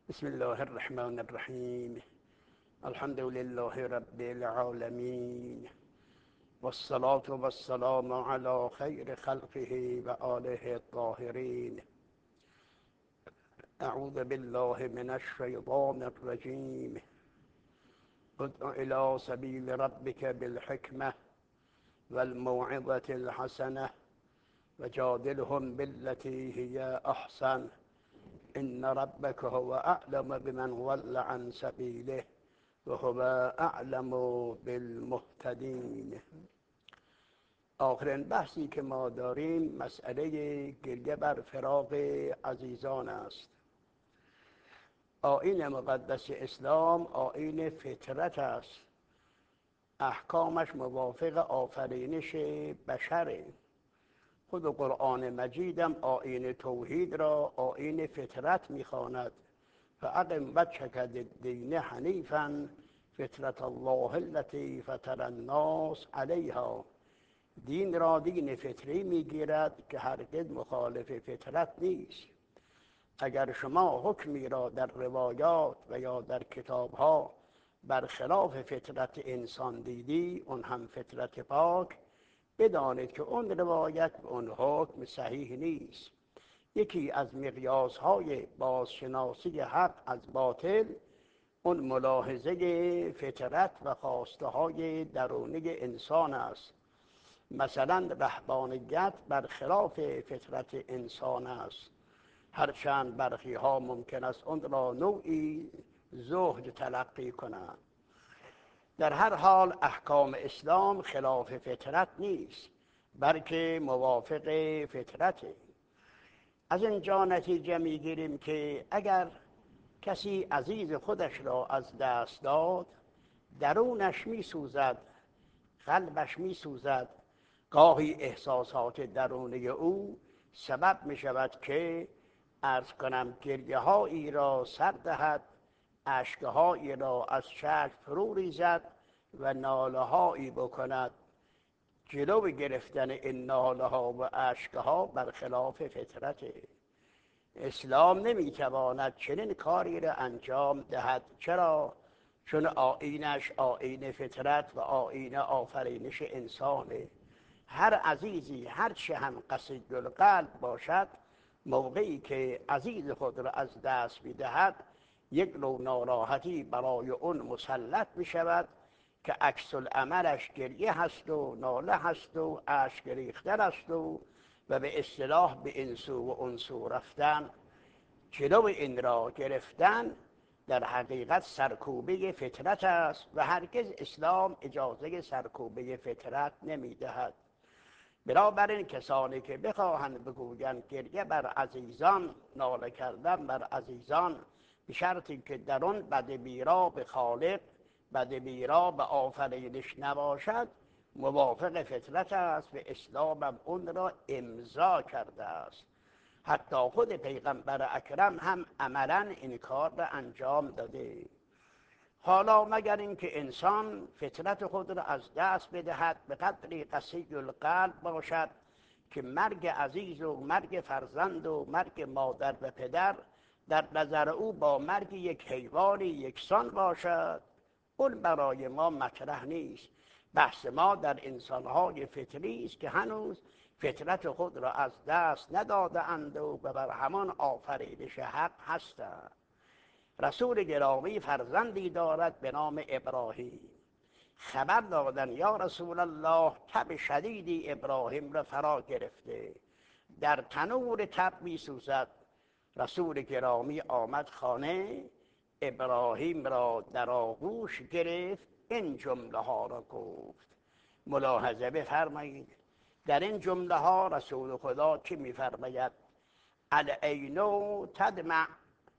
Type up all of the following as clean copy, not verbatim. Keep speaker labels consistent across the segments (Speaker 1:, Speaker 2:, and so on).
Speaker 1: بسم الله الرحمن الرحیم. الحمد لله رب العالمین والصلاة والسلام على خیر خلقه و آله الطاهرین. اعوذ بالله من الشیطان الرجیم. ادع الى سبیل ربك بالحکمة والموعظة الحسنة وجادلهم بالتي هي احسن ان ربك هو اعلم بمن ضل عن سبیله وهو اعلم بالمهتدین. آخرین بحثی که ما داریم مسئله گریه بر فراق عزیزان است. آیین مقدس اسلام آیین فطرت است. احکامش موافق آفرینش بشره. خود قرآن مجیدم آیین توحید را آیین فطرت می‌خواند. فاقم وجهک للدین حنیفا فطرت الله التي فطر الناس علیها. دین را دین فطری میگیرد که هرگز مخالف فطرت نیست. اگر شما حکمی را در روایات و یا در کتابها برخلاف فطرت انسان دیدی، اون هم فطرت پاک، بدانید که اون روایت و اون حکم صحیح نیست. یکی از مقیاس‌های بازشناسی حق از باطل اون ملاحظه فطرت و خواسته‌های درونی انسان است. مثلا رهبانیت برخلاف فطرت انسان است، هرچند برخی‌ها ممکن است اون را نوعی زهد تلقی کنند. در هر حال احکام اسلام خلاف فطرت نیست، بلکه موافق فطرته. از اینجا نتیجه میگیریم که اگر کسی عزیز خودش را از دست داد، درونش میسوزد، قلبش میسوزد. گاهی احساسات درونی او سبب میشود که عرض کنم گریه هایی را سر دهد، اشکهایی را از چشم فرو ریزد و ناله هایی بکند. جلو گرفتن این ناله ها و اشکها برخلاف فطرته. اسلام نمیتواند چنین کاری را انجام دهد. چرا؟ چون آیینش آیین فطرت و آیین آفرینش انسانه. هر عزیزی هر چه هم قصید القلب باشد، موقعی که عزیز خود را از دست میدهد یک نوع ناراحتی برای اون مسلط می شود که عکس العملش گریه هست و ناله هست و اشک ریختن است و به اصطلاح به این سو و اون سو رفتن. جلو این را گرفتن در حقیقت سرکوبه فطرت است و هرگز اسلام اجازه سرکوبه فطرت نمی دهد. بنابراین کسانی که بخواهند بگویند گریه بر عزیزان، ناله کردن بر عزیزان، به شرطی که در آن بدبیرا به خالق، بدبیرا به آفرینش نباشد، موافق فطرت است و اسلام هم اون را امضا کرده است. حتی خود پیغمبر اکرم هم عملاً این کار را انجام داده. حالا مگر اینکه انسان فطرت خود را از دست بدهد، به قدری قسی القلب باشد که مرگ عزیز و مرگ فرزند و مرگ مادر و پدر در نظر او با مرگ یک حیوانی یکسان باشد، اون برای ما مطرح نیست. بحث ما در انسانهای فطری است که هنوز فطرت خود را از دست نداده اند و بر همان آفرینش حق هستند. رسول گرامی فرزندی دارد به نام ابراهیم. خبر دادن یا رسول الله تب شدیدی ابراهیم را فرا گرفته، در تنور تب می سوزد. رسول گرامی آمد خانه، ابراهیم را در آغوش گرفت، این جمله ها را گفت. ملاحظه بفرمایید در این جمله ها رسول خدا چی می فرماید؟ العین تدمع،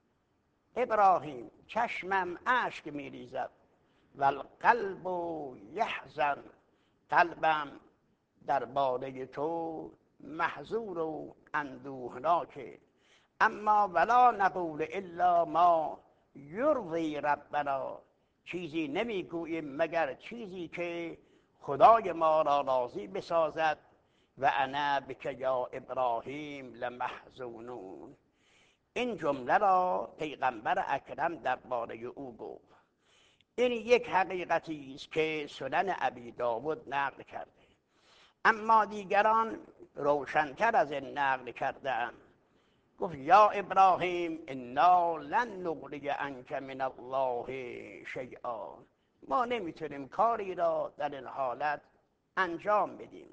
Speaker 1: ابراهیم چشمم اشک می ریزد، و القلب یحزن، قلبم درباره تو محزون و اندوهناکه. اما ولا نقول الا ما یرضی ربنا، چیزی نمیگوییم مگر چیزی که خدای ما را راضی بسازد. و انا بک یا ابراهیم لمحزونون. این جمله را پیغمبر اکرم درباره او گفت. این یک حقیقتی است که سنن ابی داود نقل کرده، اما دیگران روشن‌تر از این نقل کرده‌اند. گفت یا ابراهیم انا لن نغنی عنک من الله شیئا، ما نمیتونیم کاری را در این حالت انجام بدیم.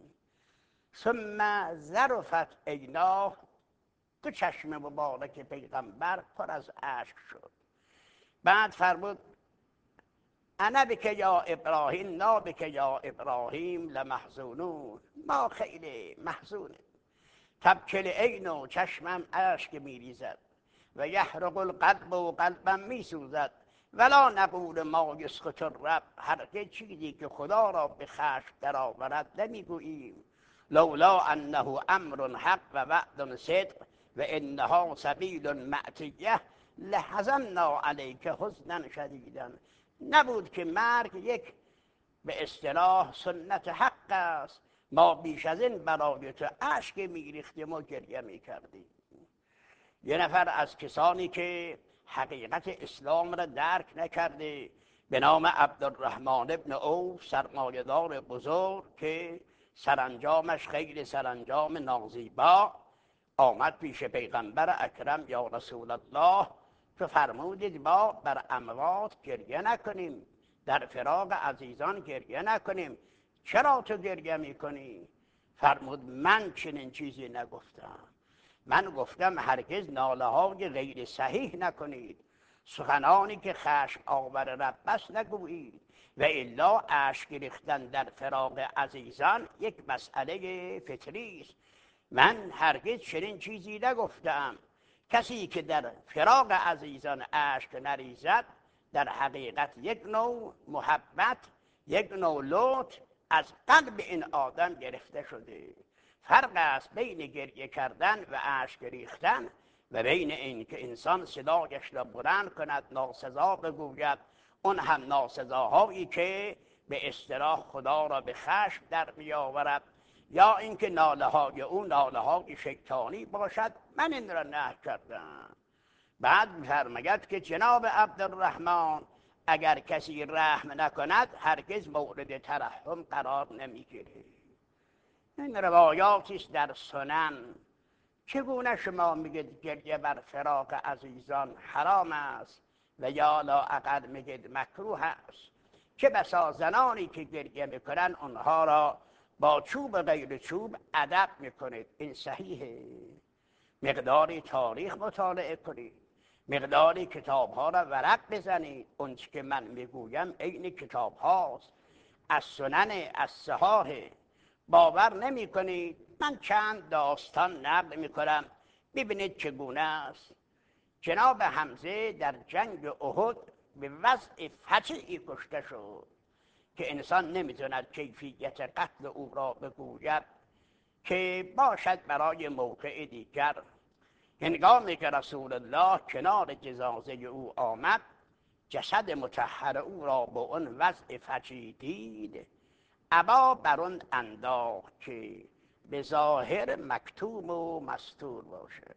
Speaker 1: ثم ذرفت عیناه، تو چشم مبارک پیغمبر پر از اشک شد. بعد فرمود انا بک یا ابراهیم نا بک یا ابراهیم لمحزونون، ما خیلی محزونیم. تبکل عین و چشمم اشک میریزد و یحرق القلب و قلبم میسوزد ولا نقول ما یسخط الرب، هرگز چیزی که خدا را به خشم درآورد نمیگوییم. لولا انه امر حق و وعد صدق و انها سبیل معتیه لحزننا علیک حزنا شدیدا، نبود که مرگ یک به اصطلاح سنت حق است، ما بیش از این برای تو اشک میریختیم و گریه میکردیم. یه نفر از کسانی که حقیقت اسلام را درک نکرده به نام عبدالرحمن ابن عوف، سرمایه‌دار بزرگ که سرانجامش خیلی سرانجام نازیبا، آمد پیش پیغمبر اکرم یا رسول الله که فرمودید ما بر اموات گریه نکنیم، در فراق عزیزان گریه نکنیم، چرا تو گریه میکنی؟ فرمود من چنین چیزی نگفتم، من گفتم هرگز ناله های غیر صحیح نکنید، سخنانی که خشم آور رب است نگویید، و الا اشک ریختن در فراق عزیزان یک مسئله فطری است. من هرگز چنین چیزی نگفتم. کسی که در فراق عزیزان اشک نریزد در حقیقت یک نوع محبت، یک نوع لطف از قلب این آدم گرفته شده. فرق است بین گریه کردن و اشک ریختن و بین این که انسان صدایش را بلند کند، ناسزا بگوید، اون هم ناسزاهایی که به اصطلاح خدا را به خشم در میآورد، یا اینکه ناله های او ناله های شیطانی باشد. من این را نهی کردم. بعد می‌فرماید که جناب عبدالرحمن اگر کسی رحم نکند هرگز مورد ترحم قرار نمیگیره. این روایاتی است در سنن. چگونه شما میگید گریه بر فراق عزیزان حرام است و یا لااقل میگید مکروه است؟ چه بسا زنانی که گریه میکنن اونها را با چوب غیر چوب ادب میکنید. این صحیحه. مقداری تاریخ مطالعه کنید، مقداری کتاب ها را ورق بزنید. اون که من میگویم عین کتاب هاست، از سنن، از صحاح. باور نمی کنید؟ من چند داستان نقل میکنم ببینید چگونه است. جناب حمزه در جنگ احد به وضع فجیعی کشته شد که انسان نمیتوند کیفیت قتل او را بگوید که باشد برای موقع دیگر. هنگامی که رسول الله کنار جنازه او آمد، جسد مطهر او را با اون وضع فجیع دید، ابا بر اون انداخت که به ظاهر مکتوم و مستور باشه.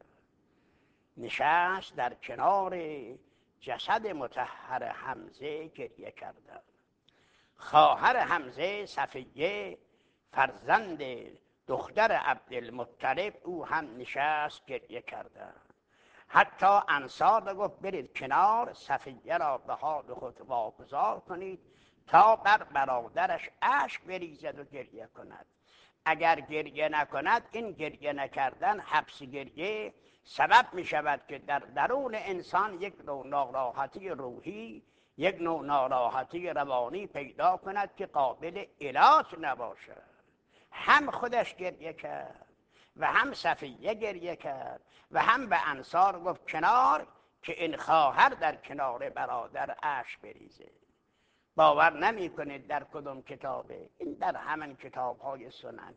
Speaker 1: نشست در کنار جسد مطهر حمزه گریه کردند. خواهر حمزه صفیه فرزند دختر عبدالمطلب او هم نشست گریه کردند. حتی انصار گفت برید کنار، صفیه را به حال خود واگذار کنید تا بر برادرش اشک بریزد و گریه کند. اگر گریه نکند، این گریه نکردن، حبس گریه سبب می شود که در درون انسان یک نوع ناراحتی روحی، یک نوع ناراحتی روانی پیدا کند که قابل علاج نباشد. هم خودش گریه کرد و هم صفیه گریه کرد و هم به انصار گفت کنار که این خواهر در کنار برادر اشک بریزه. باور نمی کنید در کدام کتابه؟ این در همین کتاب های سنن.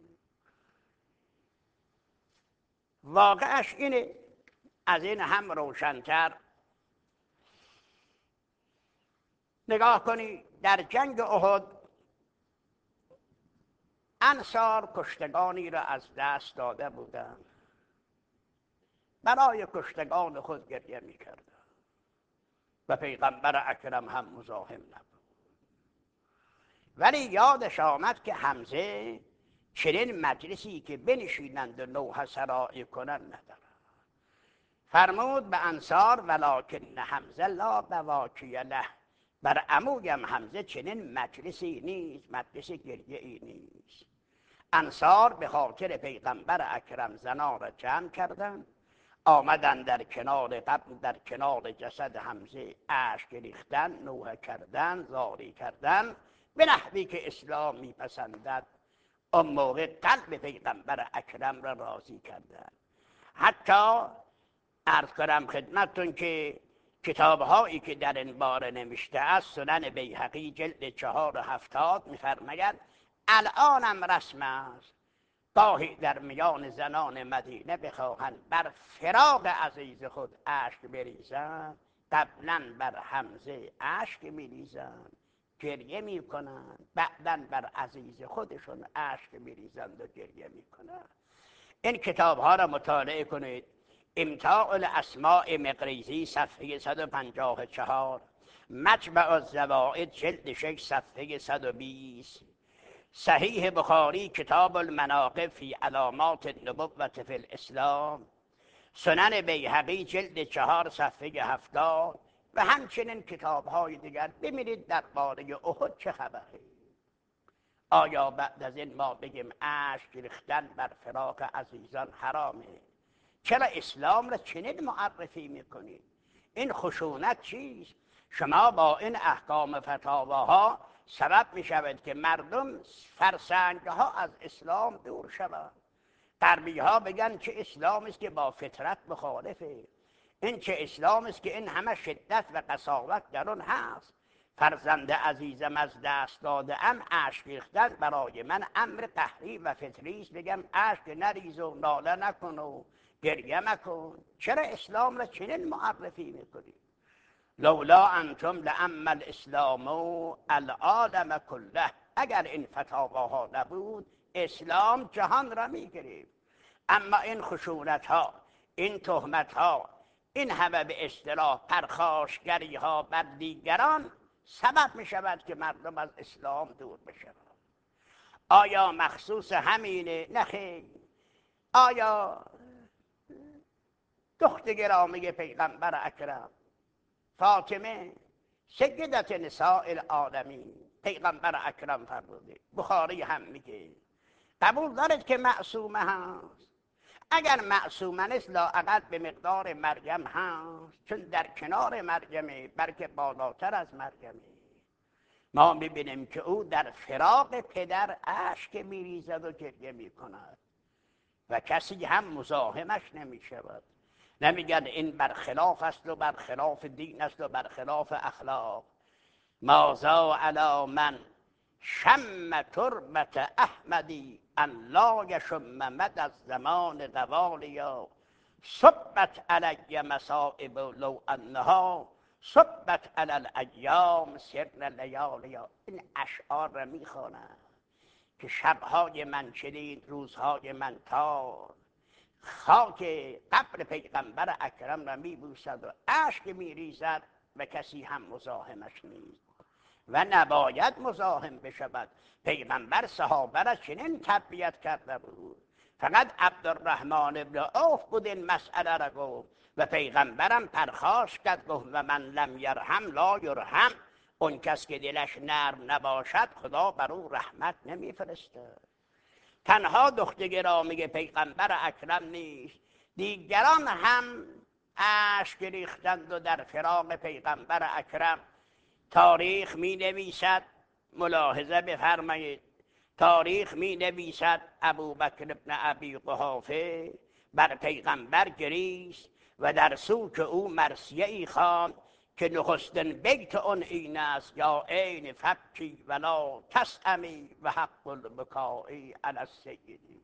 Speaker 1: واقعش اینه. از این هم روشن‌تر نگاه کنید. در جنگ احد انصار کشتگانی را از دست داده بودند. برای کشتگان خود گریه میکردند و پیغمبر اکرم هم مزاحم نبود. ولی یادش آمد که حمزه چنین مجلسی که بنشینند و نوحه سرایی کنند ندارد. فرمود به انصار ولکن حمزه لا بواکی له، بر عمویم حمزه چنین مجلسی نیست، مجلس گریه ای نیست. انصار به خاطر پیغمبر اکرم زنان را جمع کردند، آمدن در کنار جسد حمزه اشک ریختن، نوحه کردن، زاری کردن به نحوی که اسلام میپسندد. اون موقع قلب پیغمبر اکرم را راضی کردن. حتی عرض کنم خدمتتون که کتاب‌هایی که در این باره نوشته است، سنن بیهقی جلد 470 می‌فرماید الانم رسم است گاهی در میان زنان مدینه بخواهند بر فراق عزیز خود اشک بریزند، قبلا بر حمزه اشک میریزند، گریه میکنند، بعدا بر عزیز خودشون اشک میریزند و گریه میکنند. این کتاب ها را مطالعه کنید. امتاع الاسماء مقریزی صفحه 154، مجمع الزوائد جلد 6 صفحه 120، صحیح بخاری کتاب المناقب فی علامات النبوة فی الاسلام، سنن بیهقی جلد 4 صفحه 70 و همچنین کتاب‌های دیگر. ببینید درباره احد چه خبره. آیا بعد از این ما بگیم اشک ریختن بر فراق عزیزان حرامه؟ چرا اسلام را چنین معرفی میکنید؟ این خشونت چیست؟ شما با این احکام فتاواها سبب میشود که مردم فرسنگها از اسلام دور شوند. غربی ها بگن چه اسلام است که با فطرت مخالفه، این چه اسلام است که این همه شدت و قساوت در اون هست. فرزند عزیزم از دست داده ام، اشک ریختن برای من امر قهری و فطری است. بگم اشک نریز و ناله نکن و گریه مکن؟ چرا اسلام را چنین معرفی میکنی؟ لولا انتم لعم الاسلام العالم کله، اگر این فتاواها نبود اسلام جهان را میگرفت. اما این خشونت ها، این تهمت ها، این همه به اصطلاح پرخاشگری ها بر دیگران سبب می شود که مردم از اسلام دور بشوند. آیا مخصوص همینه؟ نخیر. آیا دختر گرامی پیغمبر اکرم فاطمه سیدت نساء العالمین، پیغمبر اکرم فرموده، بخاری هم میگه، قبول دارد که معصومه هست؟ اگر معصومه نیست لااقل به مقدار مریم هست، چون در کنار مریمه، بلکه بالاتر از مریمه. ما میبینیم که او در فراق پدر اشک میریزد و گریه میکند و کسی هم مزاحمش نمیشود. نمیگن این برخلاف است و برخلاف دین است و برخلاف اخلاق. مازا علی من شم تربت احمدی ان لا یشم مد از زمان قوالیا، صبت علی مصائب لو انها صبت علی الایام سر لیالیا. این اشعار را میخوانم که شبهای من چنین، روزهای من تار، خاک قبر پیغمبر اکرم را میبوسد و اشک میریزد و کسی هم مزاحمش نیست و نباید مزاحم بشود. پیغمبر صحابه را چنین تربیت کرده بود. فقط عبدالرحمن ابن عوف بود این مسئله را گفت و پیغمبرم پرخاش کرد، گفت و من لم یرحم لا یرحم. اون کس که دلش نرم نباشد خدا بر او رحمت نمیفرسته. تنها دختر گرامی پیغمبر اکرم نیست، دیگران هم اشک ریختند و در فراق پیغمبر اکرم. تاریخ می نویسد، ملاحظه بفرمایید، تاریخ می نویسد ابوبکر ابن ابی قحافه بر پیغمبر گریست و در سوک او مرثیه ای خواند که نخستین بیت اون این است یا عین فبکی ولا تسأمی و حق البکائی علی السیدی.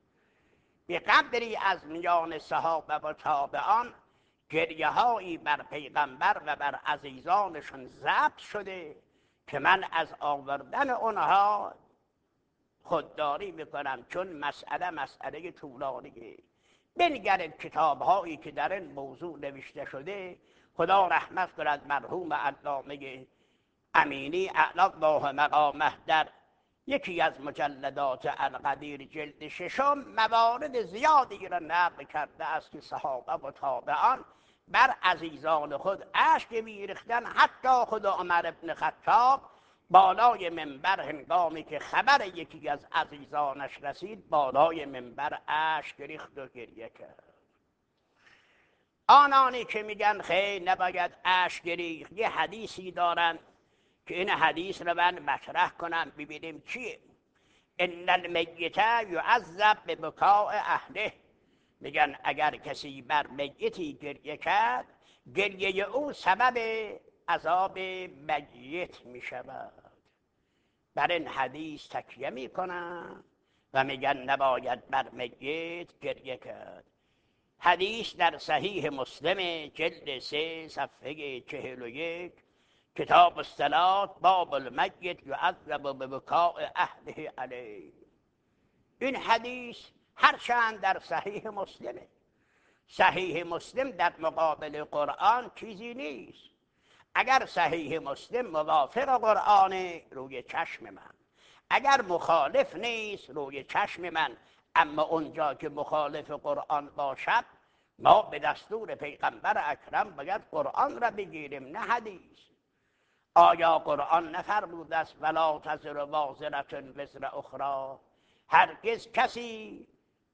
Speaker 1: به قدری از میان صحابه و تابعان گریه هایی بر پیغمبر و بر عزیزانشون ضبط شده که من از آوردن اونها خودداری میکنم، چون مسئله طولانیه. بنگرید کتاب‌هایی که در این موضوع نوشته شده. خدا رحمت کند مرحوم علامه امینی اعلی الله مقامه در یکی از مجلدات القدیر جلد 6 موارد زیادی را نقل کرده است که صحابه و تابعان بر عزیزان خود اشک می‌ریختند. حتی خود عمر بن خطاب بالای منبر هنگامی که خبر یکی از عزیزانش رسید بالای منبر اشک ریخت و گریه کرد. آنانی که میگن خیر نباید اشک ریخت، یه حدیثی دارن که این حدیث رو من مطرح کنم ببینیم چیه. ان المیت یعذب ببکاء اهله. میگن اگر کسی بر میتی گریه کرد، گریه او سبب عذاب میت میشود. بر این حدیث تکیه میکنن و میگن نباید بر میت گریه کرد. حدیث در صحیح مسلم جلد 3 صفحه 41 کتاب الصلاة باب المیت یعذب ببکاء اهله علیه. این حدیث هرچند در صحیح مسلمه، صحیح مسلم در مقابل قرآن چیزی نیست. اگر صحیح مسلم موافق قرآن روی چشم من، اگر مخالف نیست روی چشم من. اما اونجا که مخالف قرآن باشد ما به دستور پیغمبر اکرم باید قرآن را بگیریم نه حدیث. آیا قرآن نفرموده است ولا تزر وازرة وزر اخری؟ هرگز کسی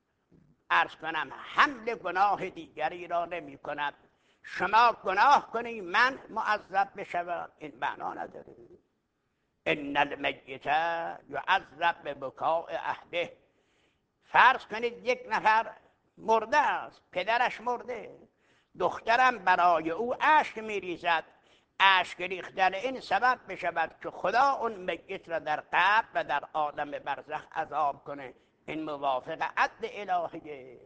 Speaker 1: عرض کنم حمل گناه دیگری را نمی کند. شما گناه کنی من معذب بشوم، این معنا نداره. ان المیت یعذب ببکاء اهله. فرض کنید یک نفر مرده است، پدرش مرده، دخترم برای او اشک میریزد. اشک ریختن این سبب بشود که خدا اون میت را در قبر و در عالم برزخ عذاب کنه. این موافق عدل الهیه.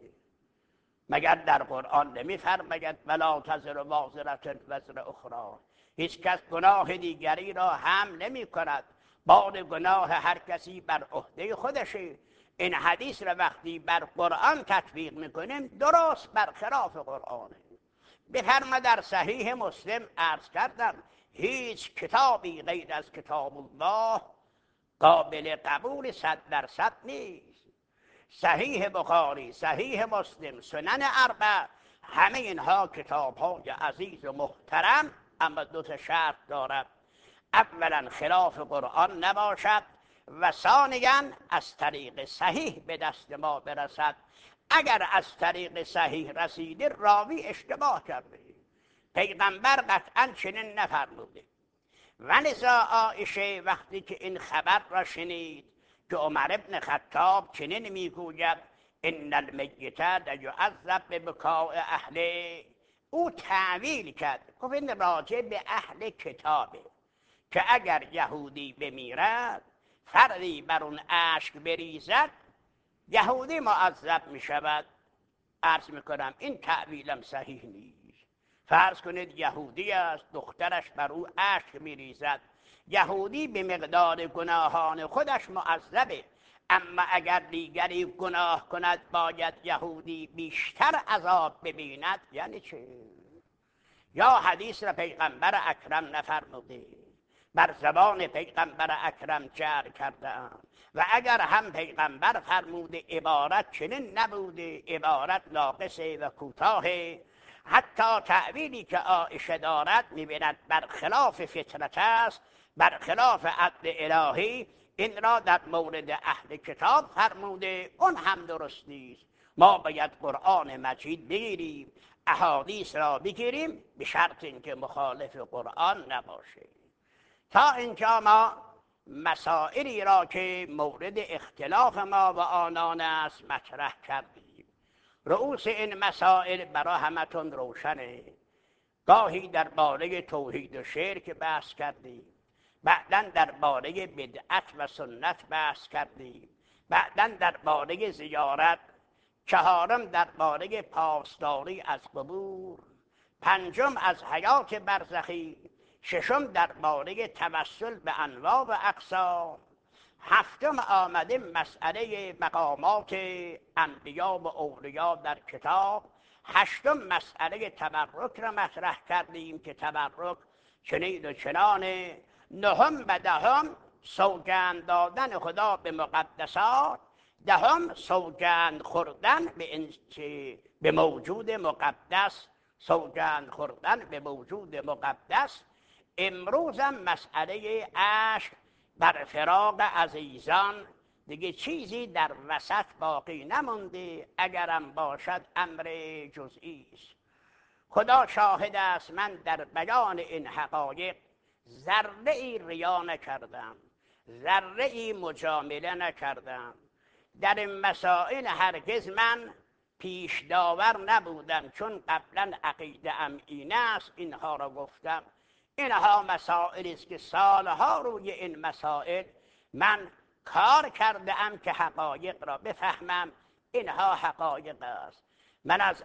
Speaker 1: مگر در قرآن نمیفرماید ولا تزر وازرة وزر اخری؟ هیچ کس گناه دیگری را هم نمی کند. بار گناه هر کسی بر عهده خودشه. این حدیث را وقتی بر قرآن تطبیق میکنیم درست برخلاف قرآنه. بفرما در صحیح مسلم عرض کردم هیچ کتابی غیر از کتاب الله قابل قبول 100% نیست. صحیح بخاری، صحیح مسلم، سنن اربع، همه اینها کتاب‌های عزیز و محترم، اما دو تا شرط دارد. اولا خلاف قرآن نباشد و ثانیاً از طریق صحیح به دست ما برسد. اگر از طریق صحیح رسیده راوی اشتباه کرده، پیغمبر قطعاً چنین نفرموده. و لذا عایشه وقتی که این خبر را شنید که عمر ابن خطاب چنین میگوید ان المیت یعذب ببکاء اهله، او تعویل کرد، گفت این راجع به اهل کتابه که اگر یهودی بمیرد فردی بر اون اشک بریزد یهودی معذب میشود. عرض میکنم این تعویلم صحیح نیست. فرض کنید یهودی است، دخترش بر او اشک میریزد، یهودی به مقدار گناهان خودش معذبه. اما اگر دیگری گناه کند باید یهودی بیشتر عذاب ببیند. یعنی چه؟ یا حدیث را پیغمبر اکرم نفرموده، بر زبان پیغمبر اکرم جر کرده‌اند و اگر هم پیغمبر فرموده عبارت چنین نبوده، عبارت ناقصه و کوتاهه. حتی تعبیری که عایشه دارد می‌بیند برخلاف فطرت است، برخلاف عدل الهی. این را در مورد اهل کتاب فرموده، اون هم درست نیست. ما باید قرآن مجید بگیریم، احادیث را بگیریم، به شرط اینکه مخالف قرآن نباشه. تا اینجا ما مسائلی را که مورد اختلاف ما و آنان است مطرح کردیم. رؤوس این مسائل برای همتون روشنه. گاهی درباره توحید و شرک بحث کردیم، بعداً درباره بدعت و سنت بحث کردیم، بعداً درباره زیارت، چهارم درباره پاسداری از قبور، پنجم از حیات برزخی، ششم درباره توسل به انواع و اقسام، هفتم آمده مسئله مقامات انبیا و اولیا در کتاب. هشتم مسئله تبرک را مطرح کردیم که تبرک چنین و چنانه. نهم و دهم سوگند دادن خدا به مقدسات. دهم سوگند خوردن به موجود مقدس. سوگند خوردن به موجود مقدس. امروزم مسئله عشق بر فراق عزیزان. دیگه چیزی در وسط باقی نمونده، اگرم باشد امر جزئی است. خدا شاهد است، من در بیان این حقایق ذره ای ریا نکردم، ذره ای مجامله نکردم. در این مسائل هرگز من پیش داور نبودم، چون قبلا عقیده ام این است، اینها را گفتم. اینها مسائلی است که سالها روی این مسائل من کار کرده ام که حقایق را بفهمم. اینها حقایق است. من از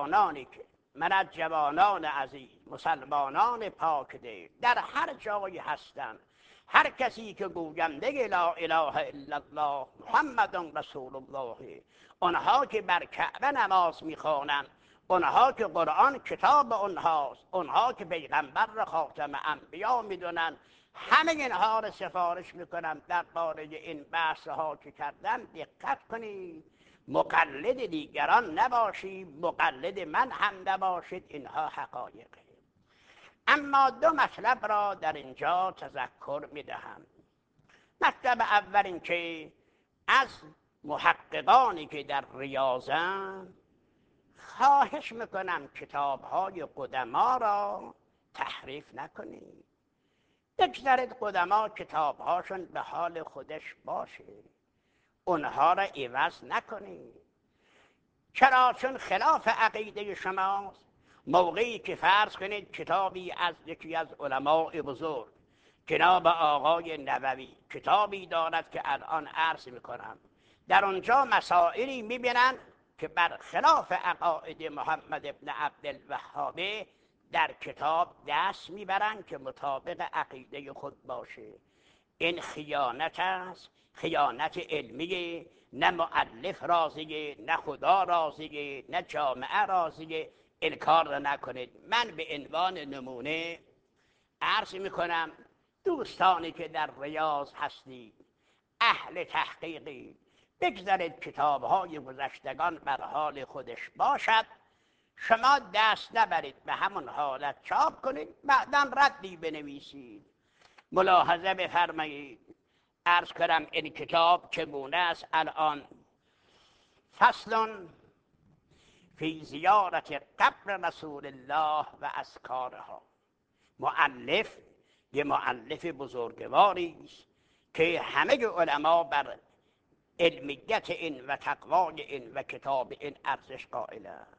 Speaker 1: جوانان عزیز، مسلمانان پاک دل در هر جایی هستند، هر کسی که گوینده لا اله الا الله محمد رسول الله، آنها که بر کعبه نماز میخوانند، اونها که قرآن کتاب اونهاست، اونها که پیغمبر را خاتم انبیا میدونن، همه اینها را سفارش میکنم درباره این بحثها که کردم دقت کنید. مقلد دیگران نباشید، مقلد من هم نباشید. اینها حقایقه. اما دو مطلب را در اینجا تذکر میدهم. مطلب اول این که از محققانی که در ریاضن خواهش میکنم کتاب‌های قدما را تحریف نکنید. بگذارید قدما کتاب‌هاشون به حال خودش باشه، اونها را عوض نکنید. چرا؟ چون خلاف عقیده شماست. موقعی که فرض کنید کتابی از یکی از علماء بزرگ، جناب آقای نووی، کتابی دارد که الان عرض میکنم، در اونجا مسائلی میبینن که بر خلاف عقاید محمد ابن عبدالوهاب در کتاب دست میبرن که مطابق عقیده خود باشه. این خیانت است، خیانت علمیه. نه مؤلف راضیه، نه خدا راضیه، نه جامعه راضیه. این کار را نکنید. من به عنوان نمونه عرض میکنم دوستانی که در ریاض هستید، اهل تحقیقی، بگذارید کتاب‌های گذشتگان بر حال خودش باشد، شما دست نبرید به همون حالت چاپ کنید، بعداً ردی بنویسید. ملاحظه بفرمایید. عرض کنم این کتاب چگونه است الان. فصل فی زیارت قبر رسول الله و اذکارها. مؤلف یه مؤلف بزرگواری است که همه علما بر علمیت این و تقوای این و کتاب این ارزش قائلند.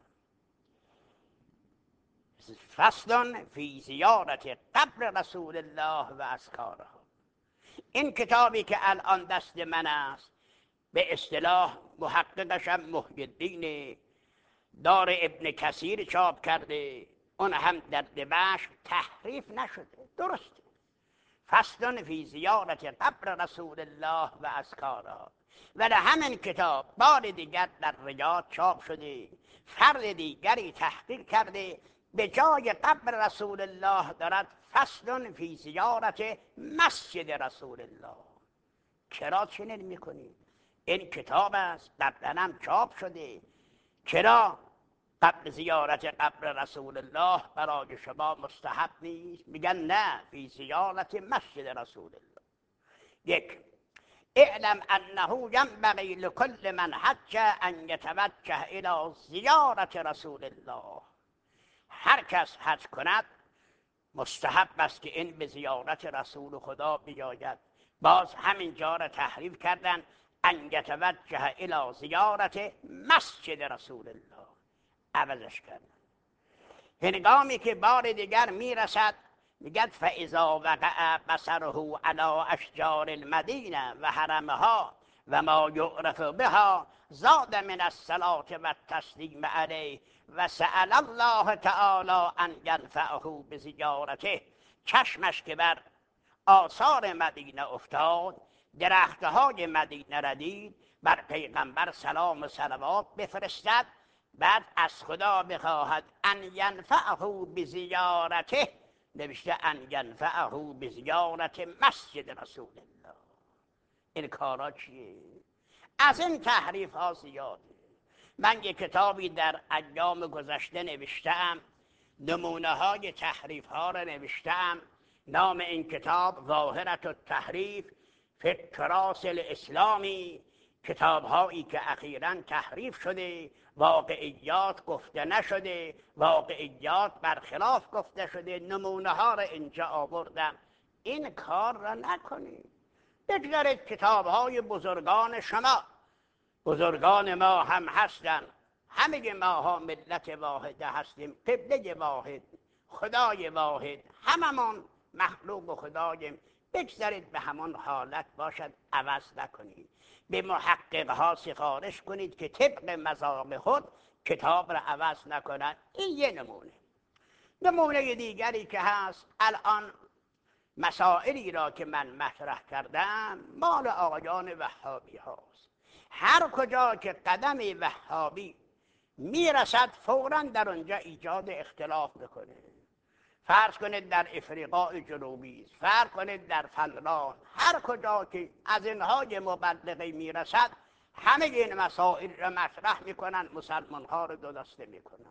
Speaker 1: فصل فی زیارت قبر رسول الله و اذکارها. این کتابی که الان دست من است، به اصطلاح محققشم محی الدین دار ابن کثیر چاپ کرده، اون هم در دمشق، تحریف نشده، درسته. فصل فی زیارت قبر رسول الله و اذکارها. ولی همین کتاب بار دیگر در ریاض چاپ شده، فرد دیگری تحقیق کرده، به جای قبر رسول الله دارد فصل فی زیارت مسجد رسول الله. چرا چنین میکنید؟ این کتاب است، قبلا هم چاپ شده. چرا قبل زیارت قبر رسول الله برای شما مستحب نیست؟ میگن نه، فی زیارت مسجد رسول الله. یک، اعلم انه ینبغی لكل من حج ان یتوجه الی زیارت رسول الله. هر کس حج کند مستحب است که این به زیارت رسول خدا بیاید. باز همین جا را تحریف کردن، ان یتوجه الی زیارت مسجد رسول الله، عوضش کردن. هنگامی که بار دیگر میرسد میگد فاذا وقع بصره علی اشجار المدینه و حرمها و ما یعرف بها زاد من الصلاة و التسلیم علیه و سأل الله تعالی ان ینفعه بزیارته. چشمش که بر آثار مدینه افتاد، درختهای مدینه را دید، بر پیغمبر سلام و صلوات بفرستد، بعد از خدا بخواهد ان ینفعه بزیارته، نوشته ان ینفعه بزیارت مسجد رسول الله. این کارا چیه؟ از این تحریف ها زیاده. من یک کتابی در ایام گذشته نوشتم، نمونه های تحریف ها را نوشتم. نام این کتاب ظاهرة التحریف فی التراث الاسلامی، کتاب هایی که اخیراً تحریف شده، واقعیات گفته نشده، واقعیات برخلاف گفته شده، نمونه ها را اینجا آوردم. این کار را نکنید. بگذارید کتاب های بزرگان شما، بزرگان ما هم هستن، همه ما ها ملت واحده هستیم، قبله واحد، خدای واحد، هممون مخلوق خداییم. بگذارید به همون حالت باشد، عوض نکنید. به محقق ها سفارش کنید که طبق مذاق خود کتاب را عوض نکنند. این یه نمونه. نمونه دیگری که هست، الان مسائلی را که من مطرح کردم مال آقایان وهابی هاست. هر کجا که قدم وهابی میرسد فوراً در اونجا ایجاد اختلاف بکنه. فرض کنید در افریقای جنوبی، فرض کنید در فلان، هر کجا که از اینهای مبلغی میرسد همه این مسائل را مطرح میکنن، مسلمان ها رو دو دسته میکنن.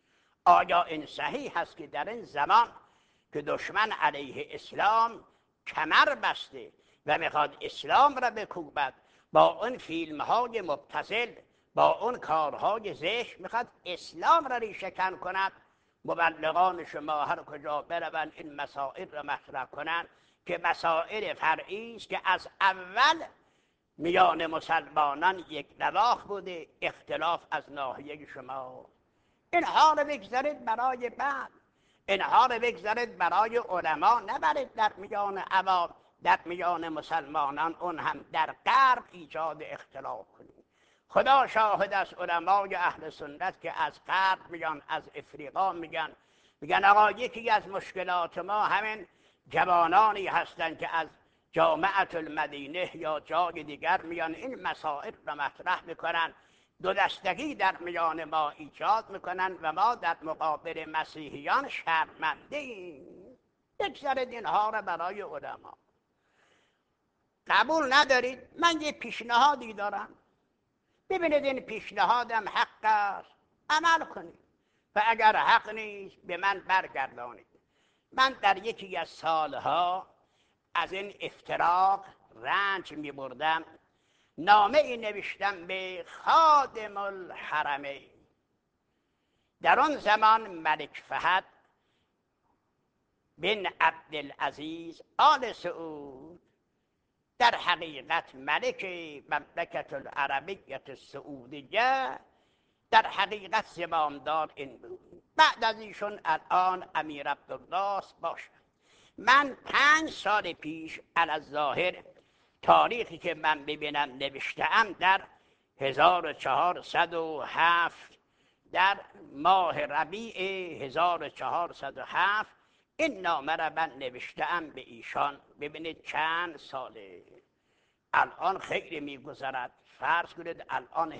Speaker 1: آیا این صحیح هست که در این زمان که دشمن علیه اسلام کمر بسته و میخواد اسلام را بکوبد، با اون فیلم های مبتذل، با اون کارهای زشت میخواد اسلام را ریشه‌کن کند، مبلغان شما هر کجا بروند این مسائل را مطرح کنند که مسائل فرعی است که از اول میان مسلمانان یک نواخت بوده، اختلاف از ناحیه شما. اینها رو بگذارید برای بعد، اینها رو بگذارید برای علما، نبرید در میان عوام، در میان مسلمانان، اون هم در غرب ایجاد اختلاف کنید. خدا شاهد است، علمای اهل سنت که از غرب میگن، از افریقا میگن آقا یکی از مشکلات ما همین جوانانی هستند که از جامعه المدینه یا جای دیگر میان این مسائل را مطرح میکنن، دو دستگی در میان ما ایجاد میکنن و ما در مقابل مسیحیان شرمنده ایم. بگذارید اینها را برای علما. قبول ندارید؟ من یه پیشنهادی دارم، ببینید این پیشنهادم حق است، عمل کنید و اگر حق نیست به من برگردانید. من در یکی از سالها از این افتراق رنج می بردم، نامه ای نوشتم به خادم الحرمین. در آن زمان ملک فهد بن عبدالعزیز آل سعود، در حقیقت ملک مملکت العربیة السعودیه، در حقیقت زمامدار این بود. بعد از ایشون الان امیر عبدالله باشد. من 5 سال پیش الظاهر تاریخی که من ببینم نوشتم در 1407 در ماه ربیع 1407 این نامه را من نوشتم به ایشان. ببینید چند ساله، الان خیلی میگذرد. فرض کنید الان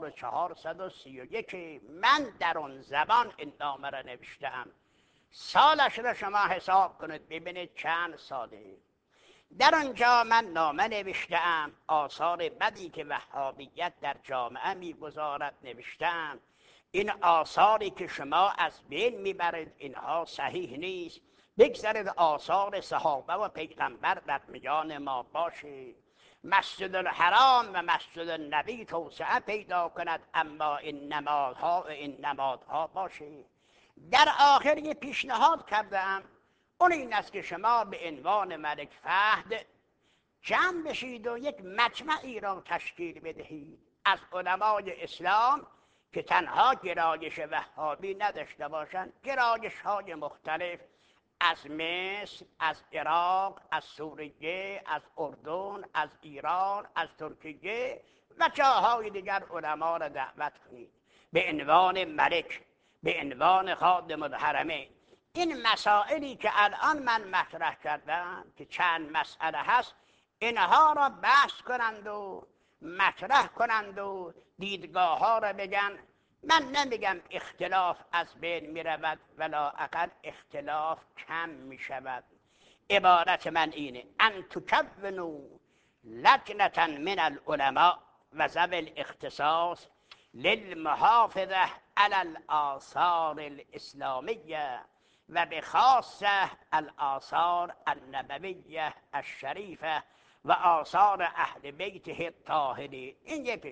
Speaker 1: 1431 من در اون زمان این نامه را نوشتم. سالش را شما حساب کنید ببینید چند ساله. در آنجا من نامه نوشتم، آثار بدی که وهابیت در جامعه میگذارد نوشتم. این آثاری که شما از بین میبرید اینها صحیح نیست. بگذارید آثار صحابه و پیغمبر در میان ما باشه. مسجد الحرام و مسجد النبی توسعه پیدا کند، اما این نمادها و این نمادها باشه. در آخر یه پیشنهاد کردم، اون این است که شما به عنوان ملک فهد جمع بشید و یک مجمعی را تشکیل بدهید از علمای اسلام که تنها گرایش وهابی نداشته باشند، گرایش های مختلف از مصر، از عراق، از سوریه، از اردن، از ایران، از ترکیه و جاهای دیگر علما را دعوت کنید به عنوان ملک، به عنوان خادم الحرمین. این مسائلی که الان من مطرح کردم که چند مسئله هست، اینها را بحث کنند و مطرح کنند و دیدگاه ها را بگن. من نمیگم اختلاف از بین می رود، ولااقل اختلاف کم می شود. عبارت من اینه: ان تکونوا لجنة من العلماء و ذوی الاختصاص للمحافظة على الآثار الإسلامية و بخاصة الآثار النبوية الشریفه و آثار اهل بیته الطاهرین. این یک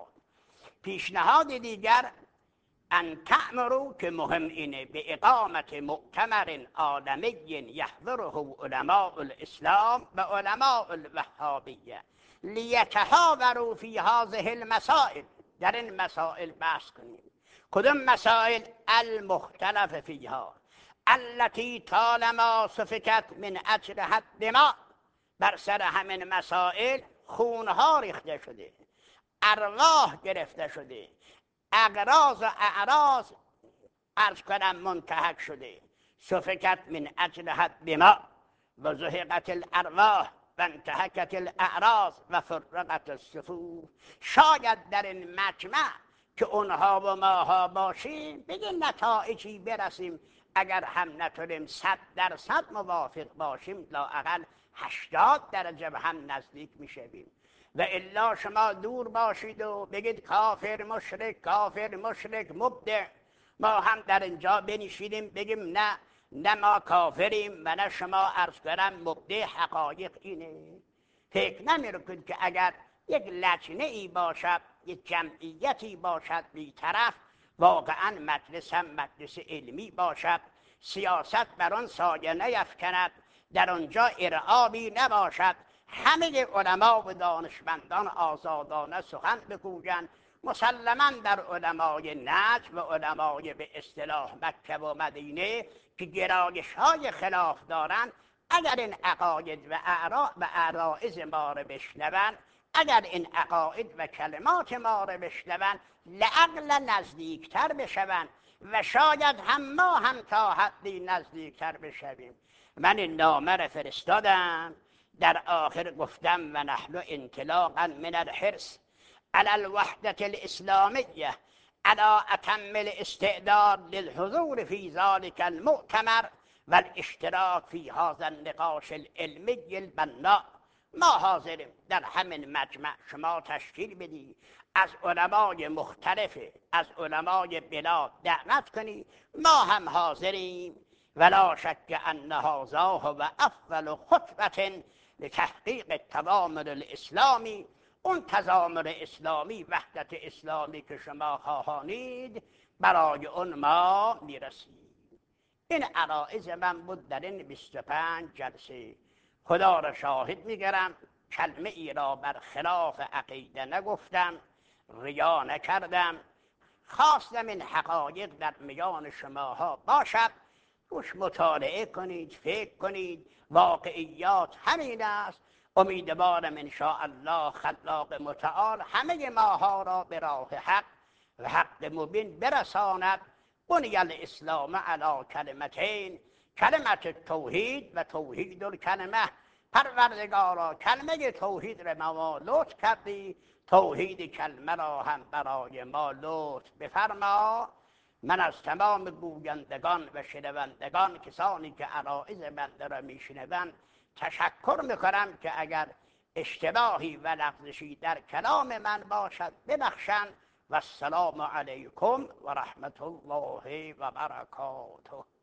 Speaker 1: پیشنهاد دیگر ان تأمروا، که مهم اینه، به اقامت مؤتمر عالمی یحضره علماء الاسلام و علماء الوهابیه لیتحاوروا فی هذه المسائل. در این مسائل بحث کنیم. کدام مسائل؟ المختلف فیها التي طالما سفکت من اجلها الدماء. بر سر همین مسائل خونها ریخته شده، ارواح گرفته شده، اغراض و اعراض عرض کنم منتهک شده. سفکت من اجلها الدماء و زهقت الارواح و انتهکت الاعراض و فرقت الصفوف. شاید در این مجمع که اونها و ماها باشیم به نتایجی برسیم. اگر هم نتونیم 100% موافق باشیم، لااقل 80 درجه به هم نزدیک میشویم. و الا شما دور باشید و بگید کافر مشرک، کافر مشرک مبدع، ما هم در اینجا بنشینیم بگیم نه ما کافریم و نه شما عرض کنم مبدع. حقایق اینه. فکر نمی‌کنید که اگر یک لجنه ای باشد، یک جمعیتی باشد بی‌طرف، واقعا مجلس هم مجلس علمی باشد، سیاست بر آن سایه نیفکند، در آنجا ارعابی نباشد، همه علما و دانشمندان آزادانه سخن بگویند، مسلما در علمای نجد و علمای به اصطلاح مکه و مدینه که گرایش‌های خلاف دارند، اگر این عقاید و عرائض ما رو بشنوند، اگر این عقاید و کلمات ما رو بشنوند، لعقل نزدیکتر بشوند و شاید هم ما هم تا حدی نزدیکتر بشویم. من این نامه رو فرستادم، در آخر گفتم و نحن انطلاقا من الحرص على الوحدة الإسلامية على أتم الاستعداد للحضور في ذلك المؤتمر والاشتراك في هذا النقاش العلمي البناء. ما حاضریم در همین مجمع شما تشکیل بدی، از علمای مختلف از علمای بلاد دعوت کنی، ما هم حاضریم. ولا شک ان هذا هو اول خطوة لتحقیق التضامن الاسلامی. اون تضامن اسلامی، وحدت اسلامی که شما خواهانید، برای اون ما میرسیم. این عرائض من بود در این 25 جلسه. خدا را شاهد میگرم کلمه ای را بر خلاف عقیده نگفتم، ریا نکردم. خواستم این حقایق در میان شماها باشد، روش مطالعه کنید، فکر کنید. واقعیات همین است. امیدوارم انشاءالله خلاق متعال همه ماها را به راه حق و حق مبین برساند. بنی الاسلام علی کلمتین، کلمت توحید و توحید الکلمه. پروردگارا کلمه توحید را ما لطف کردی، توحید کلمه را هم برای ما لطف بفرما. من از تمام گویندگان و شنوندگان، کسانی که عرائض بنده را میشنوند، تشکر میکنم که اگر اشتباهی و لغزشی در کلام من باشد ببخشند. و السلام علیکم و رحمت الله و برکاته.